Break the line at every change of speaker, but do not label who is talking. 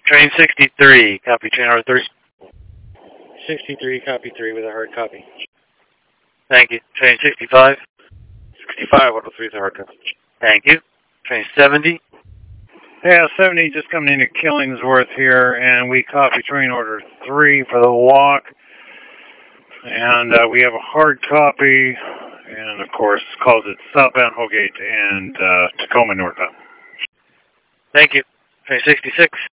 Train 63, copy train order 3.
63, copy 3 with a hard copy.
Thank you. Train 65.
65, order 3 with a hard copy.
Thank you. Train 70.
Yeah, 70 just coming into Killingsworth here, and we copy train order 3 for the walk. And we have a hard copy, and of course calls it southbound Holgate and Tacoma northbound.
Thank you. Train 66.